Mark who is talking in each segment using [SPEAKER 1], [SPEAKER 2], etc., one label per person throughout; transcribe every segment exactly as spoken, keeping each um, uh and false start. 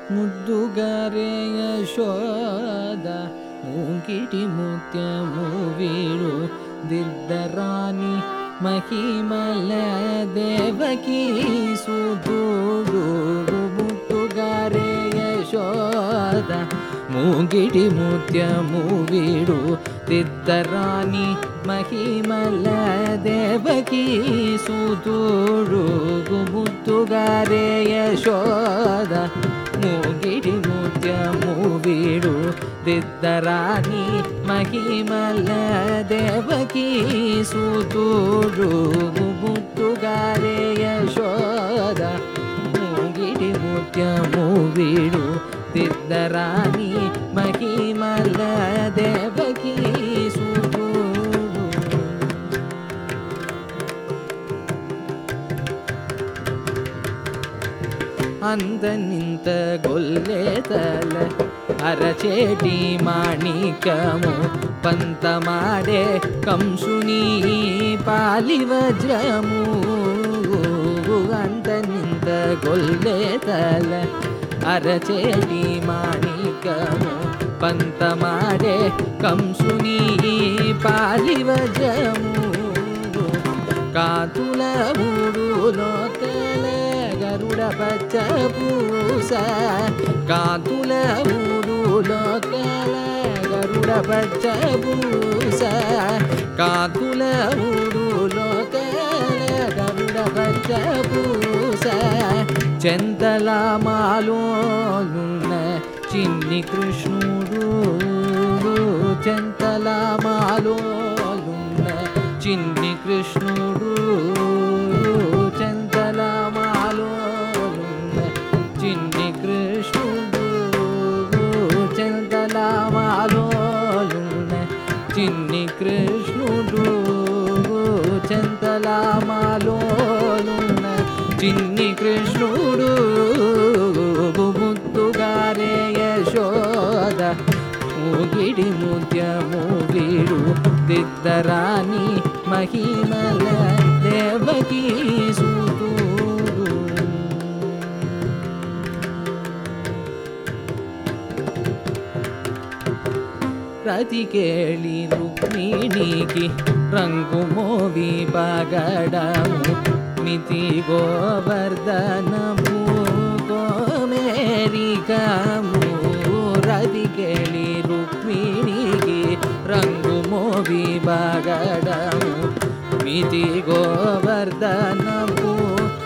[SPEAKER 1] ముద్దుగారే యశోద మూకిటి ముత్యము వీడు దిద్దరాని మహిమల దేవకీ సుతుడు ముద్దుగారే యశోద మూగిటి ముత్యము వీడు దిద్దరాని మహిమల దేవకీ సుతుడు ముద్దుగారే యశోద మూగిటి ముత్యము వీడు దిద్దరాని మహిమల దేవకీ సుతుడు ముద్దుగారే యశోద మూగిటి ముత్యము వీడు దిద్దరాని మహిమల దేవకీ సుతుడు. అందనింత గొల్లేతల అరచేటి మాణికము పంతమాడే కంసుని పాలి వజ్రము. అందనింత గొల్లేతల అరచేటి మాణికము పంతమాడే కంసుని పాలి వజ్రము. కాతుల ఊడు లోకల గరుడ పచ్చ పూస కాతుల ఊడు లోకల గరుడ పచ్చ పూస కాతుల ఊడు లోకల గరుడ పచ్చ పూస చెంతల మాలోనున్న చిన్ని కృష్ణుడు చెంతల మాలోనున్న చిన్ని కృష్ణుడు చెంతల మాలోనున్న చిన్ని కృష్ణుడు చెంతల మాలోనున్న చిన్ని కృష్ణుడు చెంతల మాలోనున్న చిన్ని కృష్ణుడు ముద్దుగారే యశోద మూగిడి ముత్యము వీడు దిద్దరాని మహిమల దేవకీ సుతుడు. రతికేళి రుక్మిణికి రంగు మోవి పగడము మితి గోవర్ధనము కోమేరికము. రతికేళి రుక్మిణికి రంగు మోవి పగడము మితి గోవర్ధనము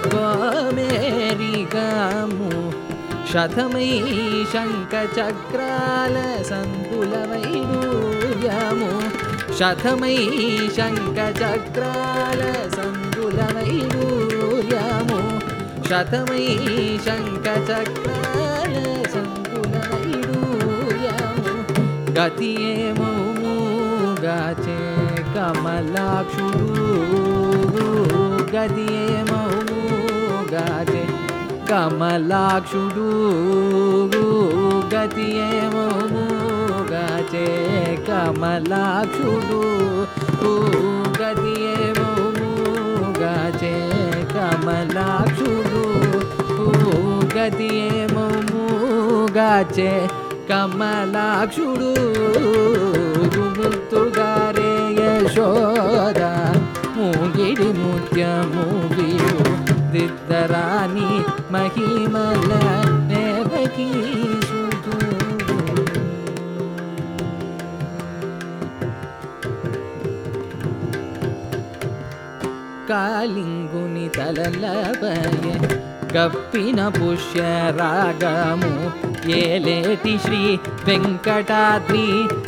[SPEAKER 1] కోమేరికము. శతమై శంఖ చక్రాల సంతుల వైడూర్యము శతమై శంఖ చక్రాల సంతుల వైడూర్యము శతమై శంఖ చక్రాల సంతుల వైడూర్యము. గతి ఏమౌగాచే కమలాక్షుడు గతి ఏమౌగాచే కమలాక్షుడు గతి ఏమౌగాచే కమలాక్షుడు గతి ఏమౌగాచే కమలాక్షుడు గతి ఏమౌగాచే కమలాక్షుడు. ముద్దుగారే యశోద మూగిడి ముత్యము వీడు దిద్దరాని మహిమల దేవకీ సుతుడు. కాళింగుని తలలపయ కప్పిన పుష్యరాగము ఏలేటి శ్రీ వెంకటాద్రి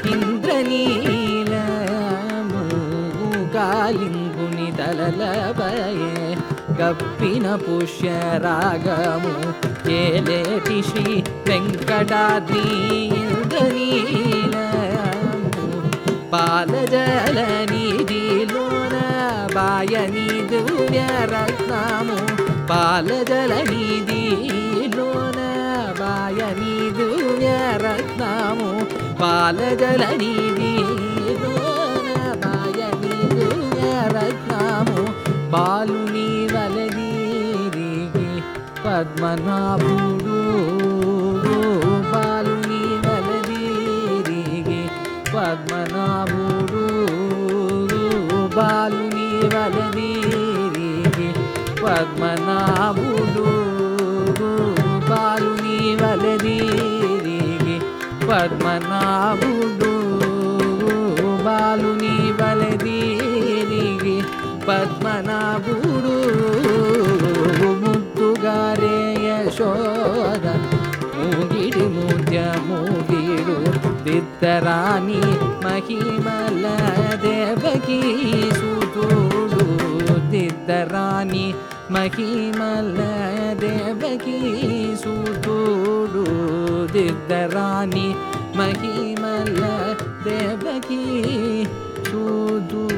[SPEAKER 1] ఇంద్రనీలము. కాళింగుని తలలపయే కప్పిన పుష్యరాగము ఏలేటి శ్రీ వెంకటాద్రి ఇంద్రనీలము. పాలజల నిధిలోన బాయని దివ్యరత్నము పాలజల నిధిలోన బాయని దివ్యరత్నము పాలజల నిధిలోన బాయని దివ్యరత్నము. బాలుని వలదీరికి పద్మనాభుడు పద్మనాభుడు బాలుని వలదిరిగి పద్మనాభుడు బాలుని వలదిరిగి పద్మనాభుడు ముద్దుగారే యశోద మూగిడి ముద్య మూగిడు దిద్దరాని మహిమల దేవకీ సుతుడు దిద్దరాని మహిమల దేవకీ సుతుడు దిద్దరాని మహిమల దేవకీ సుతుడు